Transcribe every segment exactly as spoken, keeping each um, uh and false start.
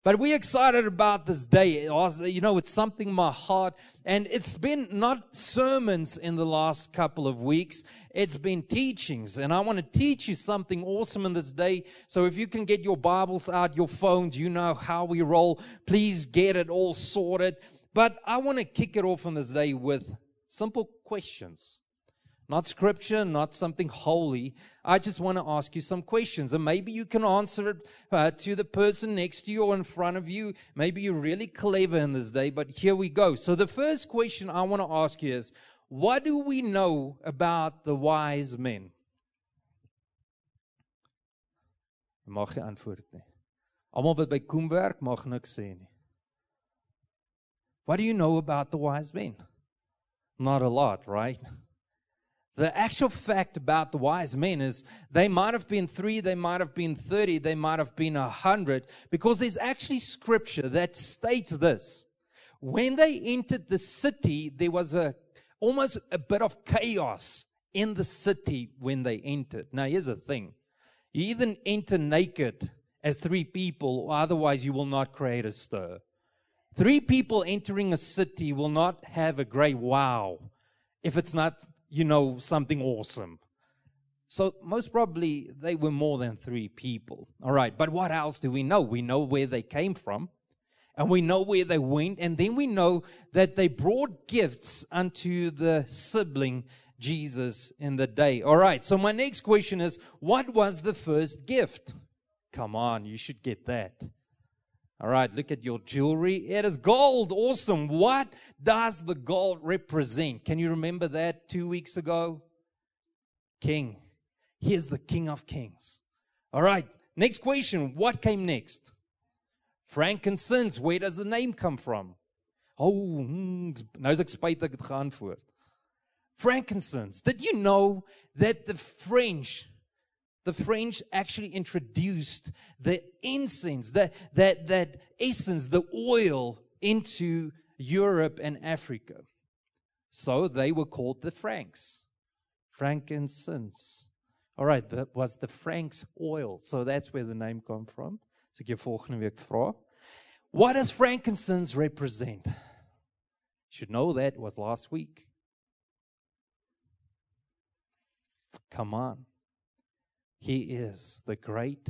But we're excited about this day. You know, it's something in my heart. And it's been not sermons in the last couple of weeks. It's been teachings. And I want to teach you something awesome in this day. So if you can get your Bibles out, your phones, you know how we roll. Please get it all sorted. But I want to kick it off on this day with simple questions. Not scripture, not something holy. I just want to ask you some questions. And maybe you can answer it uh, to the person next to you or in front of you. Maybe you're really clever in this day, but here we go. So the first question I want to ask you is, what do we know about the wise men? Mag jy antwoord nie. Almal wat by Koem werk mag niks sê nie. What do you know about the wise men? Not a lot, right? The actual fact about the wise men is they might have been three, they might have been thirty, they might have been a hundred, because there's actually scripture that states this. When they entered the city, there was a almost a bit of chaos in the city when they entered. Now, here's the thing. You either enter naked as three people, or otherwise you will not create a stir. Three people entering a city will not have a great wow if it's not, you know, something awesome. So most probably they were more than three people. All right, but what else do we know? We know where they came from, and we know where they went, and then we know that they brought gifts unto the sibling Jesus in the day. All right, so my next question is, what was the first gift? Come on, you should get that. All right, look at your jewelry. It is gold. Awesome. What does the gold represent? Can you remember that two weeks ago? King. Here's the King of Kings. All right, next question. What came next? Frankincense. Where does the name come from? Oh, hmm, nou is ek spyt dat ek het geantwoord. Frankincense. Did you know that the French The French actually introduced the incense, that, that, that essence, the oil into Europe and Africa. So they were called the Franks. Frankincense. All right, that was the Franks oil. So that's where the name came from. So ek jou volgende week vra. What does frankincense represent? You should know that. It was last week. Come on. He is the great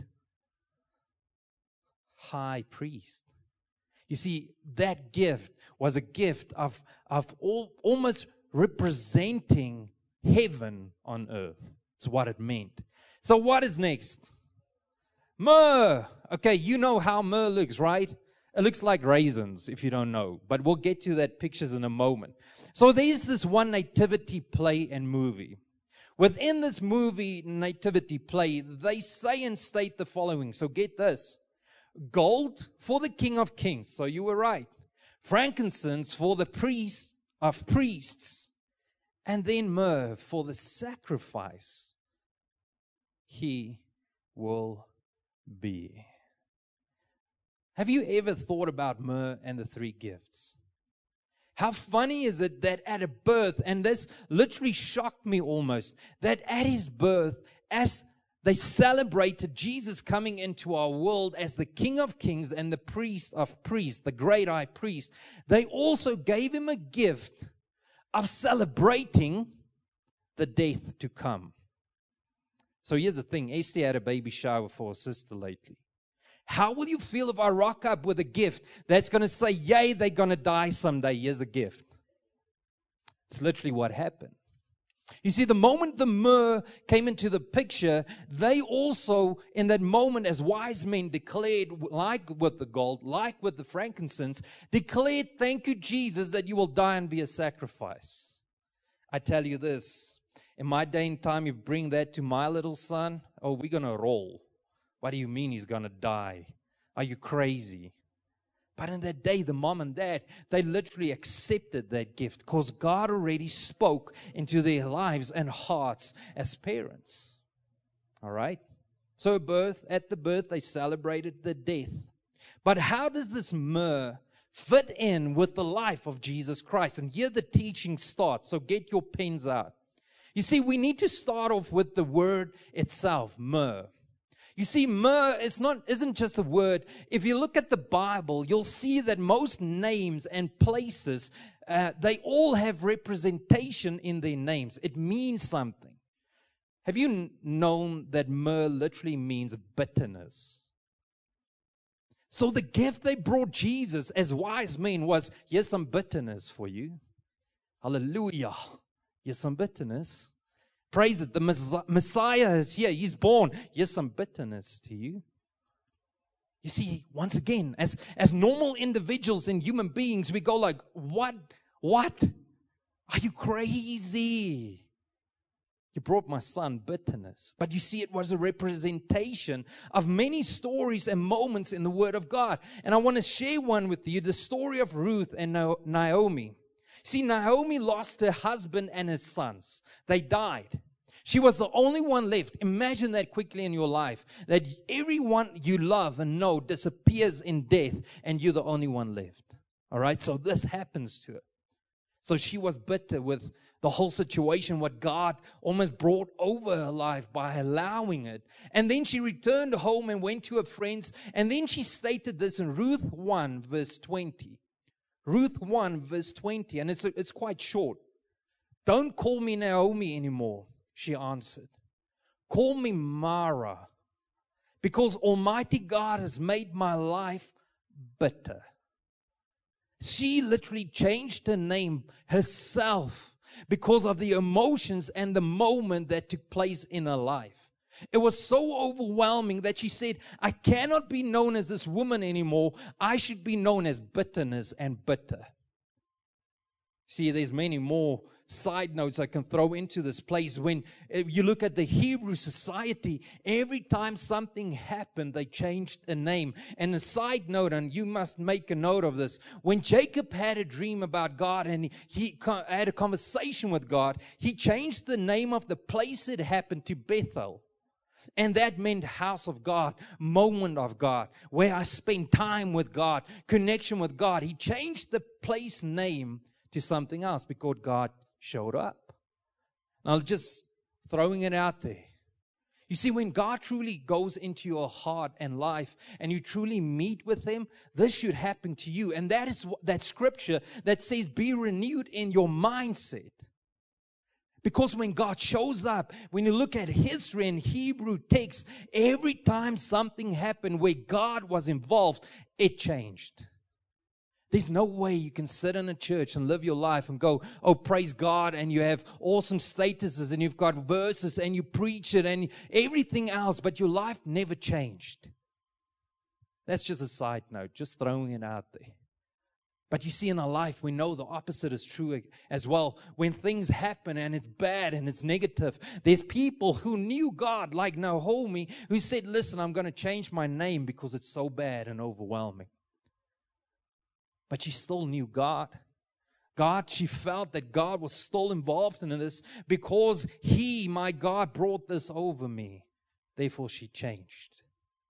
high priest. You see, that gift was a gift of, of all, almost representing heaven on earth. That's what it meant. So what is next? Myrrh. Okay, you know how myrrh looks, right? It looks like raisins, if you don't know. But we'll get to that pictures in a moment. So there's this one nativity play and movie. Within this movie, nativity play, they say and state the following. So get this. Gold for the King of Kings. So you were right. Frankincense for the priest of priests. And then myrrh for the sacrifice he will be. Have you ever thought about myrrh and the three gifts? How funny is it that at a birth, and this literally shocked me almost, that at his birth, as they celebrated Jesus coming into our world as the King of Kings and the priest of priests, the great high priest, they also gave him a gift of celebrating the death to come. So here's the thing. Esty had a baby shower for her sister lately. How will you feel if I rock up with a gift that's going to say, yay, they're going to die someday. Here's a gift. It's literally what happened. You see, the moment the myrrh came into the picture, they also, in that moment, as wise men declared, like with the gold, like with the frankincense, declared, thank you, Jesus, that you will die and be a sacrifice. I tell you this, in my day and time, you bring that to my little son, oh, we're going to roll. What do you mean he's going to die? Are you crazy? But in that day, the mom and dad, they literally accepted that gift because God already spoke into their lives and hearts as parents. All right? So birth, at the birth, they celebrated the death. But how does this myrrh fit in with the life of Jesus Christ? And here the teaching starts. So get your pens out. You see, we need to start off with the word itself, myrrh. You see, myrrh is not, isn't just a word. If you look at the Bible, you'll see that most names and places, uh, they all have representation in their names. It means something. Have you n- known that myrrh literally means bitterness? So the gift they brought Jesus as wise men was, here's some bitterness for you. Hallelujah. Here's some bitterness. Praise it. The Messiah is here. He's born. Here's some bitterness to you. You see, once again, as, as normal individuals and human beings, we go like, what? What? Are you crazy? You brought my son bitterness. But you see, it was a representation of many stories and moments in the Word of God. And I want to share one with you, the story of Ruth and Naomi. See, Naomi lost her husband and her sons. They died. She was the only one left. Imagine that quickly in your life, that everyone you love and know disappears in death, and you're the only one left. All right? So this happens to her. So she was bitter with the whole situation, what God almost brought over her life by allowing it. And then she returned home and went to her friends. And then she stated this in Ruth one, verse twenty. Ruth one, verse twenty, and it's, it's quite short. Don't call me Naomi anymore, she answered. Call me Mara, because Almighty God has made my life bitter. She literally changed her name herself because of the emotions and the moment that took place in her life. It was so overwhelming that she said, I cannot be known as this woman anymore. I should be known as bitterness and bitter. See, there's many more side notes I can throw into this place. When you look at the Hebrew society, every time something happened, they changed a name. And a side note, and you must make a note of this, when Jacob had a dream about God and he had a conversation with God, he changed the name of the place it happened to Bethel. And that meant house of God, moment of God, where I spend time with God, connection with God. He changed the place name to something else because God showed up. Now, just throwing it out there. You see, when God truly goes into your heart and life and you truly meet with Him, this should happen to you. And that is that scripture that says, be renewed in your mindset. Because when God shows up, when you look at history and Hebrew text, every time something happened where God was involved, it changed. There's no way you can sit in a church and live your life and go, oh, praise God, and you have awesome statuses and you've got verses and you preach it and everything else, but your life never changed. That's just a side note, just throwing it out there. But you see, in our life, we know the opposite is true as well. When things happen and it's bad and it's negative, there's people who knew God, like Naomi, who said, listen, I'm going to change my name because it's so bad and overwhelming. But she still knew God. God, she felt that God was still involved in this because He, my God, brought this over me. Therefore, she changed.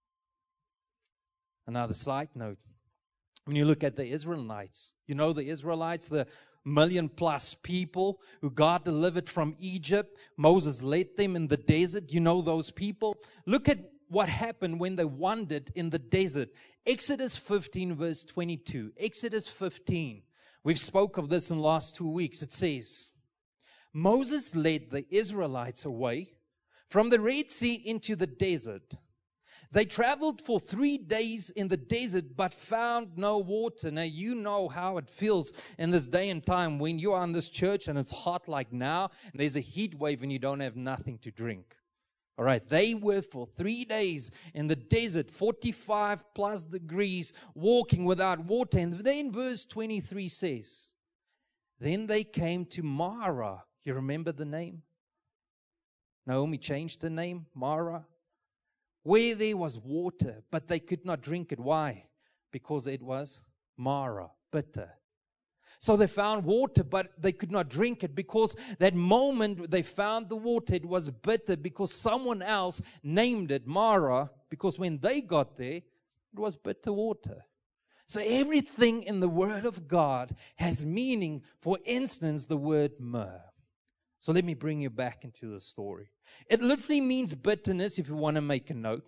Another side note. When you look at the Israelites, you know the Israelites, the million plus people who God delivered from Egypt. Moses led them in the desert. You know those people. Look at what happened when they wandered in the desert. Exodus fifteen verse twenty-two. Exodus fifteen. We've spoke of this in the last two weeks. It says, Moses led the Israelites away from the Red Sea into the desert. They traveled for three days in the desert, but found no water. Now, you know how it feels in this day and time when you are in this church and it's hot like now, and there's a heat wave and you don't have nothing to drink. All right, they were for three days in the desert, forty-five plus degrees, walking without water. And then verse twenty-three says, then they came to Mara. You remember the name? Naomi changed the name, Mara. Where there was water, but they could not drink it. Why? Because it was Mara, bitter. So they found water, but they could not drink it because that moment they found the water, it was bitter because someone else named it Mara, because when they got there, it was bitter water. So everything in the Word of God has meaning. For instance, the word myrrh. So let me bring you back into the story. It literally means bitterness, if you want to make a note.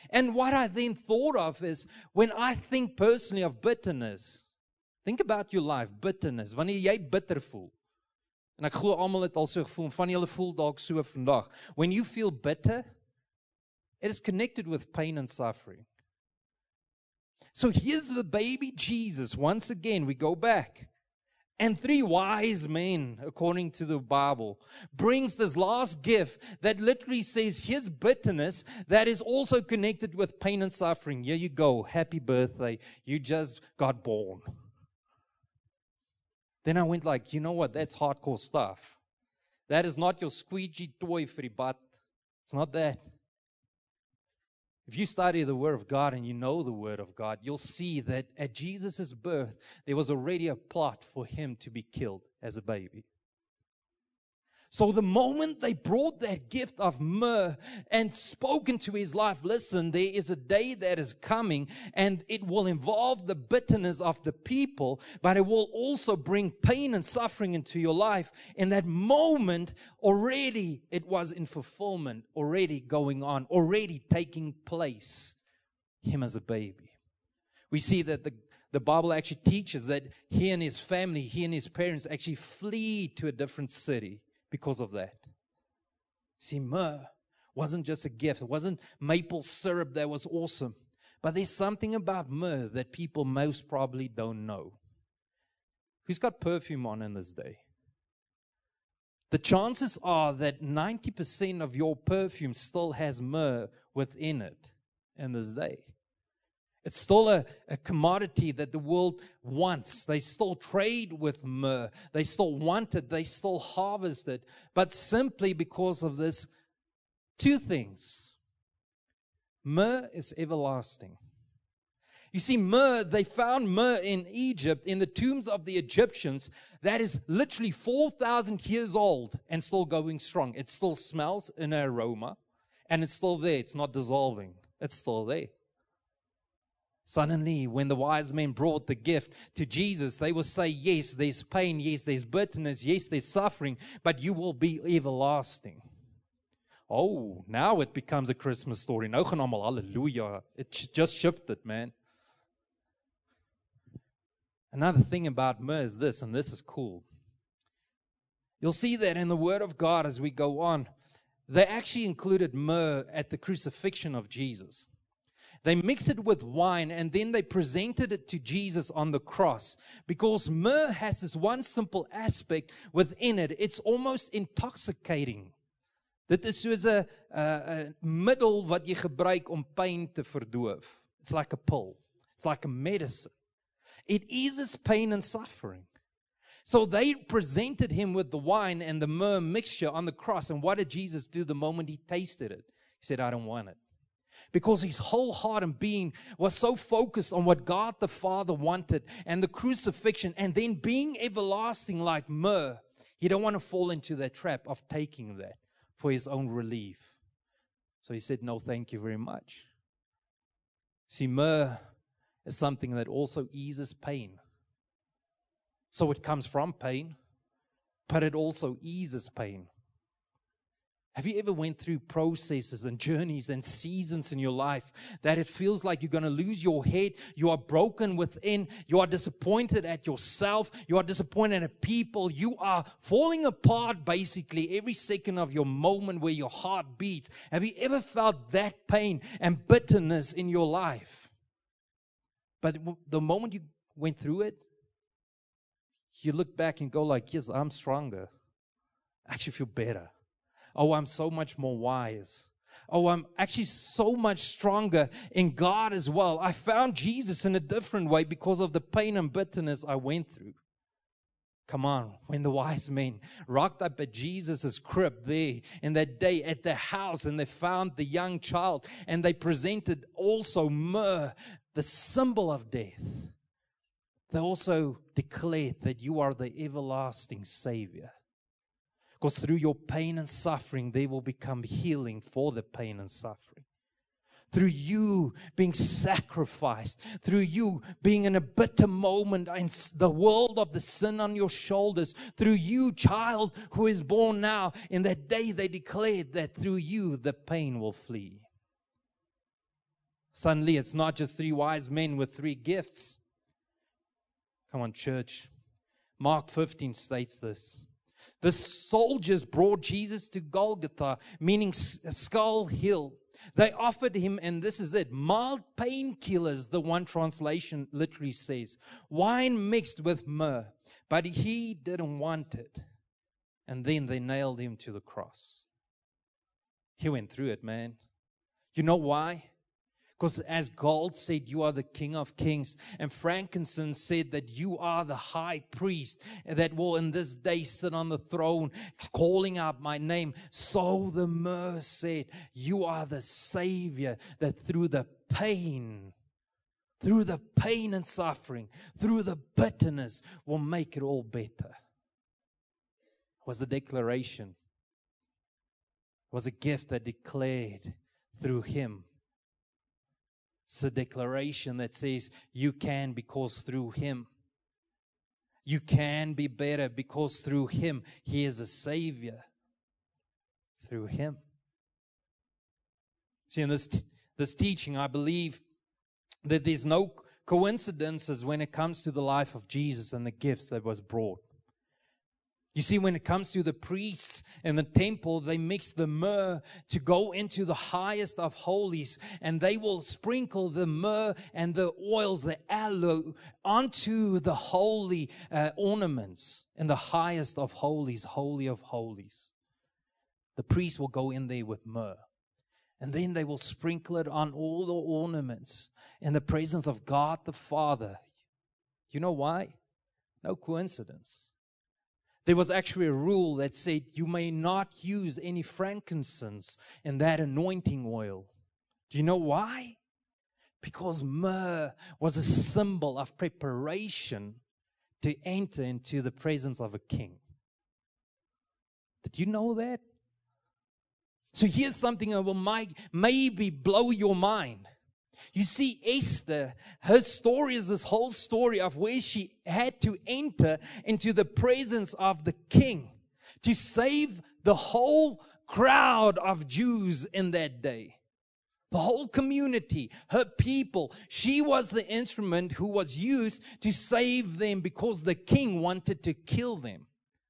And what I then thought of is, when I think personally of bitterness, think about your life, bitterness, wanneer jy bitter voel. En ek glo almal het al so gevoel, van julle voel dalk so vandag. When you feel bitter, it is connected with pain and suffering. So here's the baby Jesus, once again, we go back. And three wise men, according to the Bible, brings this last gift that literally says, here's bitterness that is also connected with pain and suffering. Here you go, happy birthday, you just got born. Then I went like, you know what, that's hardcore stuff. That is not your squeegee toy for the butt. It's not that. If you study the Word of God and you know the Word of God, you'll see that at Jesus' birth, there was already a plot for him to be killed as a baby. So the moment they brought that gift of myrrh and spoken to his life, listen, there is a day that is coming and it will involve the bitterness of the people, but it will also bring pain and suffering into your life. In that moment, already it was in fulfillment, already going on, already taking place, him as a baby. We see that the The Bible actually teaches that he and his family, he and his parents actually flee to a different city because of that. See, myrrh wasn't just a gift. It wasn't maple syrup that was awesome. But there's something about myrrh that people most probably don't know. Who's got perfume on in this day? The chances are that ninety percent of your perfume still has myrrh within it in this day. It's still a, a commodity that the world wants. They still trade with myrrh. They still want it. They still harvest it. But simply because of this, two things. Myrrh is everlasting. You see, myrrh, they found myrrh in Egypt, in the tombs of the Egyptians, that is literally four thousand years old and still going strong. It still smells an aroma, and it's still there. It's not dissolving. It's still there. Suddenly, when the wise men brought the gift to Jesus, they will say, yes, there's pain, yes, there's bitterness, yes, there's suffering, but you will be everlasting. Oh, now it becomes a Christmas story. Nou gaan almal hallelujah. It just shifted, man. Another thing about myrrh is this, and this is cool. You'll see that in the Word of God as we go on, they actually included myrrh at the crucifixion of Jesus. They mixed it with wine and then they presented it to Jesus on the cross. Because myrrh has this one simple aspect within it. It's almost intoxicating. Dit is soos 'n 'n middel wat jy gebruik om pyn te verdoof. It's like a pill. It's like a medicine. It eases pain and suffering. So they presented him with the wine and the myrrh mixture on the cross. And what did Jesus do the moment he tasted it? He said, I don't want it. Because his whole heart and being was so focused on what God the Father wanted and the crucifixion and then being everlasting like myrrh. He don't want to fall into that trap of taking that for his own relief. So he said, no, thank you very much. See, myrrh is something that also eases pain. So it comes from pain, but it also eases pain. Have you ever went through processes and journeys and seasons in your life that it feels like you're going to lose your head, you are broken within, you are disappointed at yourself, you are disappointed at people, you are falling apart basically every second of your moment where your heart beats. Have you ever felt that pain and bitterness in your life? But the moment you went through it, you look back and go like, yes, I'm stronger. I actually feel better. Oh, I'm so much more wise. Oh, I'm actually so much stronger in God as well. I found Jesus in a different way because of the pain and bitterness I went through. Come on, when the wise men rocked up at Jesus' crib there in that day at the house and they found the young child and they presented also myrrh, the symbol of death. They also declared that you are the everlasting Savior. Because through your pain and suffering, there will become healing for the pain and suffering. Through you being sacrificed, through you being in a bitter moment in the world of the sin on your shoulders, through you, child who is born now, in that day they declared that through you the pain will flee. Suddenly, it's not just three wise men with three gifts. Come on, church. Mark fifteen states this. The soldiers brought Jesus to Golgotha, meaning Skull Hill. They offered him, and this is it, mild painkillers, the one translation literally says. Wine mixed with myrrh. But he didn't want it. And then they nailed him to the cross. He went through it, man. You know why? Because as gold said, you are the King of Kings. And frankincense said that you are the high priest that will in this day sit on the throne, calling out my name. So the myrrh said, you are the Savior that through the pain, through the pain and suffering, through the bitterness, will make it all better. It was a declaration. It was a gift that declared through him. It's a declaration that says you can because through him. You can be better because through him. He is a Savior. Through him. See, in this, this teaching, I believe that there's no coincidences when it comes to the life of Jesus and the gifts that was brought. You see, when it comes to the priests in the temple, they mix the myrrh to go into the highest of holies, and they will sprinkle the myrrh and the oils, the aloe, onto the holy uh, ornaments in the highest of holies, holy of holies. The priest will go in there with myrrh, and then they will sprinkle it on all the ornaments in the presence of God the Father. You know why? No coincidence. There was actually a rule that said you may not use any frankincense in that anointing oil. Do you know why? Because myrrh was a symbol of preparation to enter into the presence of a king. Did you know that? So here's something that will might, maybe blow your mind. You see, Esther, her story is this whole story of where she had to enter into the presence of the king to save the whole crowd of Jews in that day. The whole community, her people. She was the instrument who was used to save them because the king wanted to kill them.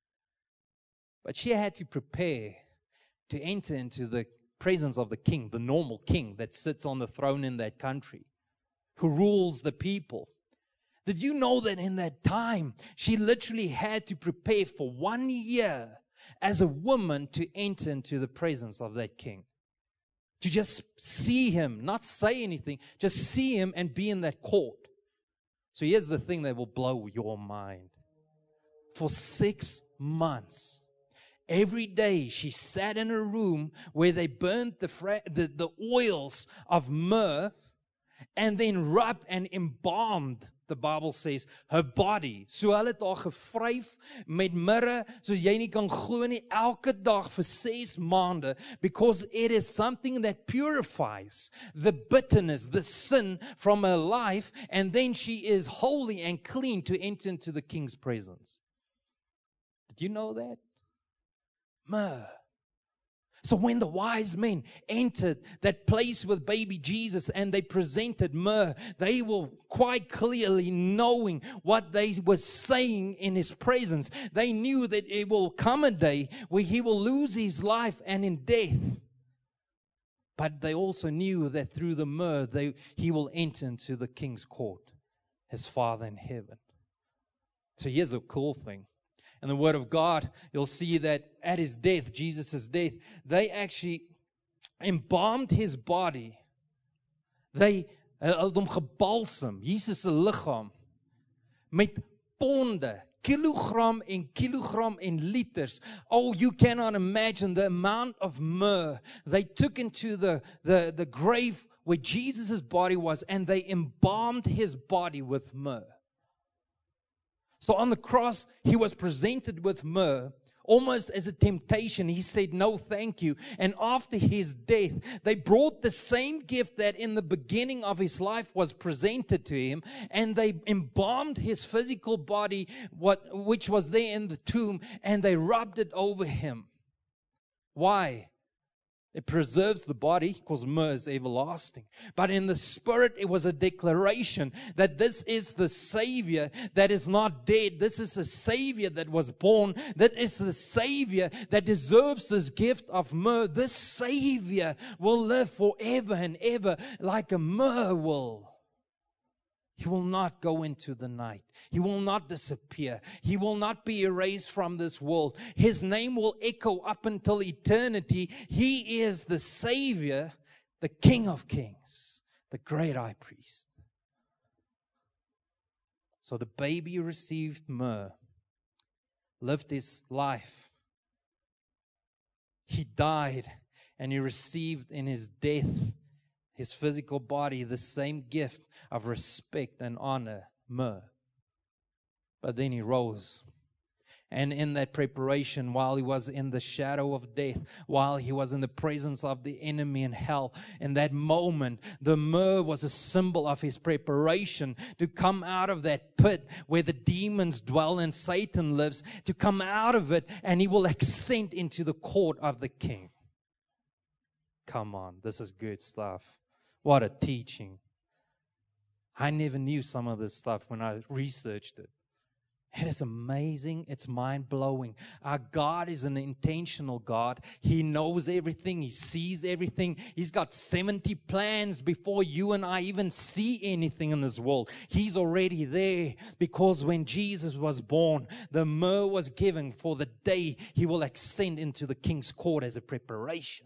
But she had to prepare to enter into the presence of the king, the normal king that sits on the throne in that country, who rules the people. Did you know that in that time, she literally had to prepare for one year as a woman to enter into the presence of that king? To just see him, not say anything, just see him and be in that court. So here's the thing that will blow your mind. For six months, every day she sat in a room where they burnt the, fra- the, the oils of myrrh and then rubbed and embalmed, the Bible says, her body. So hulle het haar gevryf met myrrh, soos jy nie kan glo nie, elke dag vir ses maande, because it is something that purifies the bitterness, the sin from her life, and then she is holy and clean to enter into the king's presence. Did you know that? Myrrh. So when the wise men entered that place with baby Jesus and they presented myrrh, they were quite clearly knowing what they were saying in his presence. They knew that it will come a day where he will lose his life and in death. But they also knew that through the myrrh, they, he will enter into the king's court, his Father in heaven. So here's a cool thing. In the Word of God, you'll see that at his death, Jesus' death, they actually embalmed his body. They het hom gebalsem, Jesus' lichaam, met ponde, kilogram en kilogram en liters. Oh, you cannot imagine the amount of myrrh they took into the, the, the grave where Jesus' body was, and they embalmed his body with myrrh. So on the cross, he was presented with myrrh, almost as a temptation. He said, no, thank you. And after his death, they brought the same gift that in the beginning of his life was presented to him, and they embalmed his physical body, what, which was there in the tomb, and they rubbed it over him. Why? It preserves the body because myrrh is everlasting. But in the spirit, it was a declaration that this is the Savior that is not dead. This is the Savior that was born. That is the Savior that deserves this gift of myrrh. This Savior will live forever and ever like a myrrh will. He will not go into the night. He will not disappear. He will not be erased from this world. His name will echo up until eternity. He is the Savior, the King of Kings, the great high priest. So the baby received myrrh, lived his life. He died, and he received in his death, his physical body, the same gift of respect and honor, myrrh. But then he rose. And in that preparation, while he was in the shadow of death, while he was in the presence of the enemy in hell, in that moment, the myrrh was a symbol of his preparation to come out of that pit where the demons dwell and Satan lives, to come out of it, and he will ascend into the court of the King. Come on, this is good stuff. What a teaching. I never knew some of this stuff when I researched it. It is amazing. It's mind-blowing. Our God is an intentional God. He knows everything. He sees everything. He's got seventy plans before you and I even see anything in this world. He's already there, because when Jesus was born, the myrrh was given for the day He will ascend into the King's court as a preparation.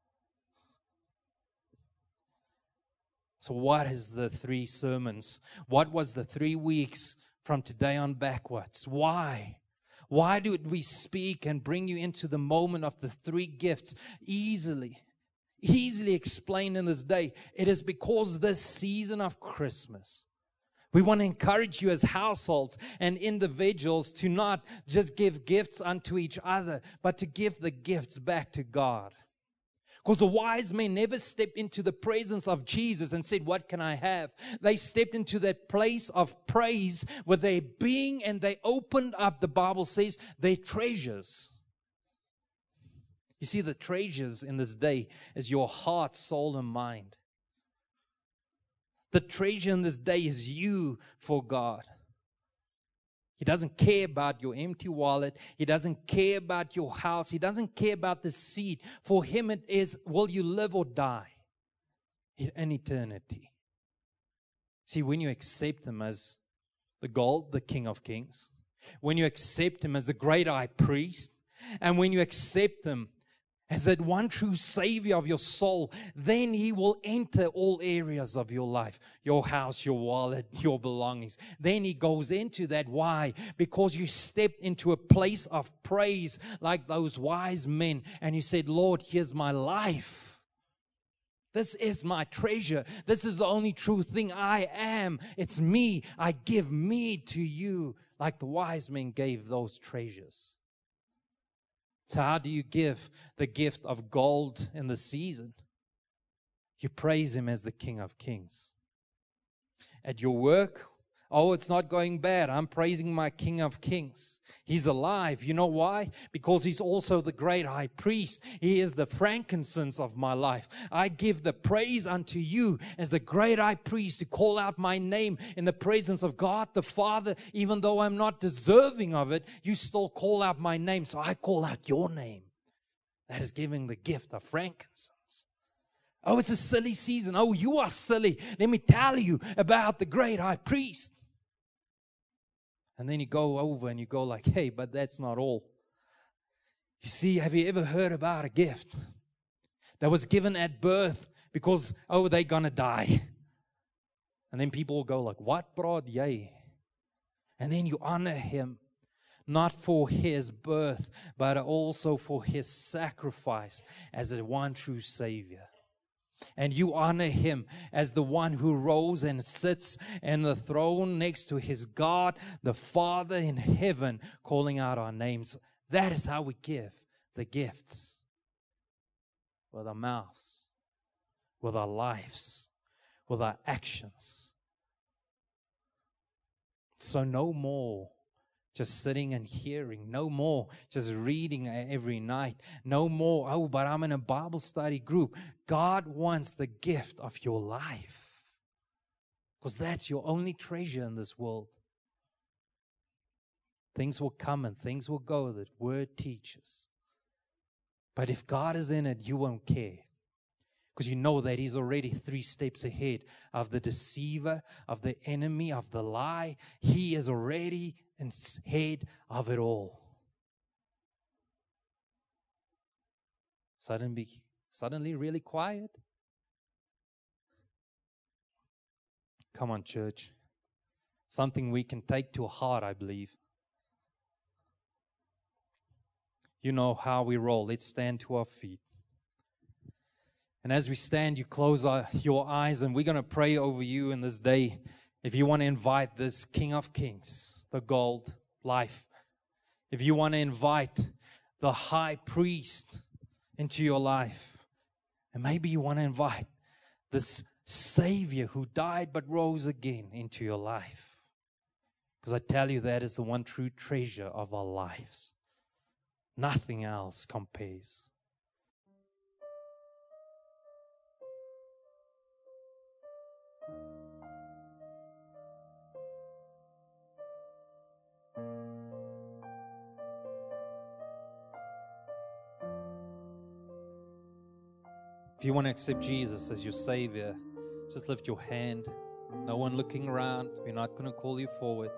So what is the three sermons? What was the three weeks from today on backwards? Why? Why do we speak and bring you into the moment of the three gifts easily? Easily explained in this day. It is because this season of Christmas, we want to encourage you as households and individuals to not just give gifts unto each other, but to give the gifts back to God. Because the wise men never stepped into the presence of Jesus and said, what can I have? They stepped into that place of praise with their being, and they opened up, the Bible says, their treasures. You see, the treasures in this day is your heart, soul, and mind. The treasure in this day is you for God. He doesn't care about your empty wallet. He doesn't care about your house. He doesn't care about the seed. For Him it is, will you live or die in eternity? See, when you accept Him as the God, the King of Kings, when you accept Him as the great high priest, and when you accept Him as that one true Savior of your soul, then He will enter all areas of your life, your house, your wallet, your belongings. Then He goes into that. Why? Because you stepped into a place of praise like those wise men, and you said, Lord, here's my life. This is my treasure. This is the only true thing I am. It's me. I give me to you, like the wise men gave those treasures. So how do you give the gift of gold in the season? You praise Him as the King of Kings. At your work, oh, it's not going bad. I'm praising my King of Kings. He's alive. You know why? Because He's also the great high priest. He is the frankincense of my life. I give the praise unto you as the great high priest to call out my name in the presence of God the Father. Even though I'm not deserving of it, you still call out my name. So I call out your name. That is giving the gift of frankincense. Oh, it's a silly season. Oh, you are silly. Let me tell you about the great high priest. And then you go over and you go like, hey, but that's not all. You see, have you ever heard about a gift that was given at birth because, oh, they're going to die? And then people will go like, what brought yay? And then you honor him, not for his birth, but also for his sacrifice as the one true Savior. And you honor him as the one who rose and sits in the throne next to his God, the Father in heaven, calling out our names. That is how we give the gifts. With our mouths, with our lives, with our actions. So no more just sitting and hearing. No more just reading every night. No more, oh, but I'm in a Bible study group. God wants the gift of your life, because that's your only treasure in this world. Things will come and things will go that word teaches. But if God is in it, you won't care. Because you know that He's already three steps ahead of the deceiver, of the enemy, of the lie. He is already ahead of it all. Suddenly, suddenly really quiet. Come on, church. Something we can take to heart, I believe. You know how we roll. Let's stand to our feet. And as we stand, you close our, your eyes, and we're going to pray over you in this day. If you want to invite this King of Kings, the gold life, if you want to invite the high priest into your life, and maybe you want to invite this Savior who died but rose again into your life, because I tell you, that is the one true treasure of our lives. Nothing else compares. If you want to accept Jesus as your Savior, just lift your hand. No one looking around. We're not going to call you forward.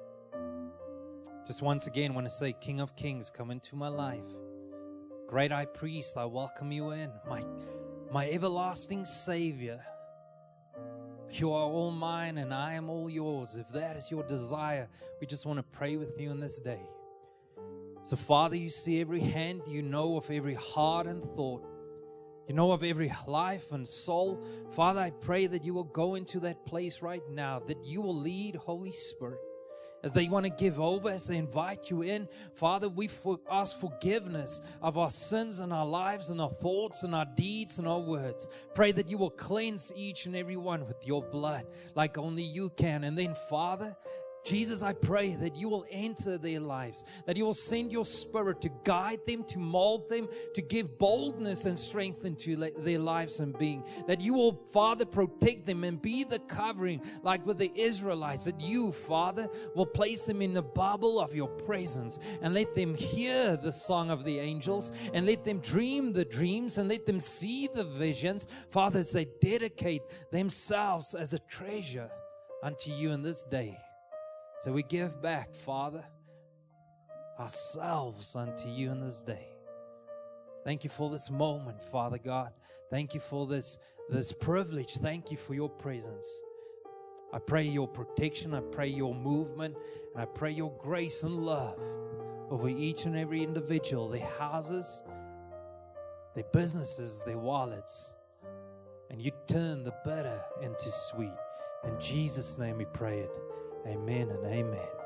Just once again, want to say, King of Kings, come into my life. Great High Priest, I welcome you in. My, my everlasting Savior. You are all mine and I am all yours. If that is your desire, we just want to pray with you in this day. So, Father, you see every hand. You know of every heart and thought. You know of every life and soul. Father, I pray that you will go into that place right now, that you will lead, Holy Spirit, as they want to give over, as they invite you in. Father, we for, ask forgiveness of our sins and our lives and our thoughts and our deeds and our words. Pray that you will cleanse each and every one with your blood like only you can. And then, Father, Jesus, I pray that you will enter their lives, that you will send your Spirit to guide them, to mold them, to give boldness and strength into their lives and being. That you will, Father, protect them and be the covering like with the Israelites. That you, Father, will place them in the bubble of your presence and let them hear the song of the angels and let them dream the dreams and let them see the visions. Father, as they dedicate themselves as a treasure unto you in this day. So we give back, Father, ourselves unto you in this day. Thank you for this moment, Father God. Thank you for this, this privilege. Thank you for your presence. I pray your protection. I pray your movement. And I pray your grace and love over each and every individual, their houses, their businesses, their wallets. And you turn the bitter into sweet. In Jesus' name we pray it. Amen and amen.